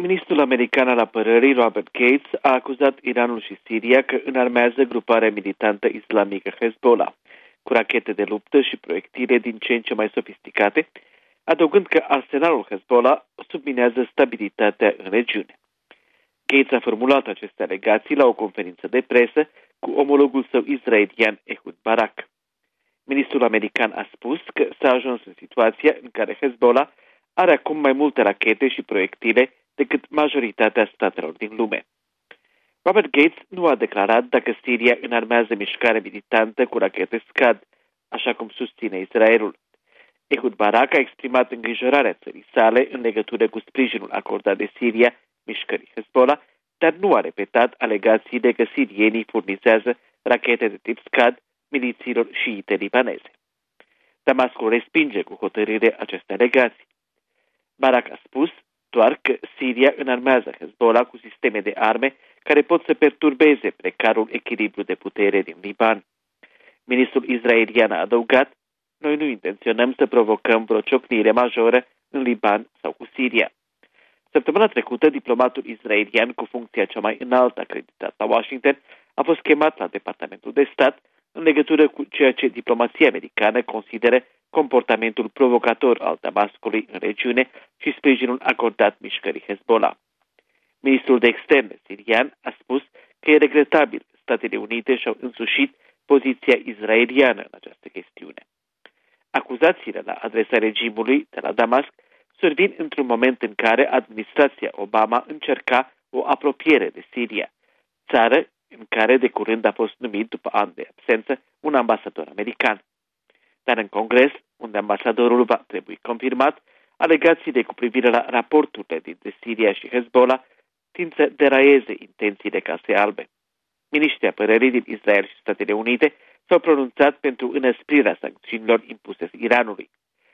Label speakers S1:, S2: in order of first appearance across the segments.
S1: Ministrul american al apărării, Robert Gates, a acuzat Iranul și Siria că înarmează gruparea militantă islamică Hezbollah, cu rachete de luptă și proiectile din ce în ce mai sofisticate, adăugând că arsenalul Hezbollah subminează stabilitatea în regiune. Gates a formulat aceste alegații la o conferință de presă cu omologul său israelian Ehud Barak. Ministrul american a spus că s-a ajuns în situația în care Hezbollah are acum mai multe rachete și proiectile decât majoritatea statelor din lume. Robert Gates nu a declarat dacă Siria înarmează mișcare militantă cu rachete Scad, așa cum susține Israelul. Ehud Barak a exprimat îngrijorarea țării sale în legătură cu sprijinul acordat de Siria mișcării Hezbollah, dar nu a repetat alegațiile că sirienii furnizează rachete de tip Scad milițiilor șiite libaneze. Damascul respinge cu hotărâre aceste alegații. Barak a spus doar că Siria înarmează Hezbollah cu sisteme de arme care pot să perturbeze precarul echilibru de putere din Liban. Ministrul israelian a adăugat: noi nu intenționăm să provocăm vreo ciocnire majoră în Liban sau cu Siria. Săptămâna trecută, diplomatul israelian cu funcția cea mai înaltă acreditat la Washington a fost chemat la Departamentul de Stat în legătură cu ceea ce diplomația americană consideră comportamentul provocator al Damascului în regiune și sprijinul acordat mișcării Hezbollah. Ministrul de externe sirian a spus că e regretabil că Statele Unite și-au însușit poziția israeliană în această chestiune. Acuzațiile la adresa regimului de la Damasc survin într-un moment în care administrația Obama încerca o apropiere de Siria, țară în care de curând a fost numit, după ani de absență, un ambasador american. Dar în Congres, unde ambasadorul va trebui confirmat, alegațiile cu privire la raporturile dintre Siria și Hezbollah tind să deraieze intențiile Casei Albe. Miniștrii apărării din Israel și Statele Unite s-au pronunțat pentru înăsprirea sancțiunilor impuse Iranului.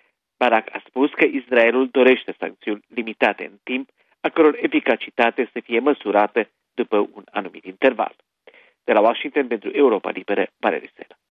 S1: Barak a spus că Israelul dorește sancțiuni limitate în timp, a căror eficacitate să fie măsurată după un anumit interval. De la Washington pentru Europa Liberă, Valerie Sela.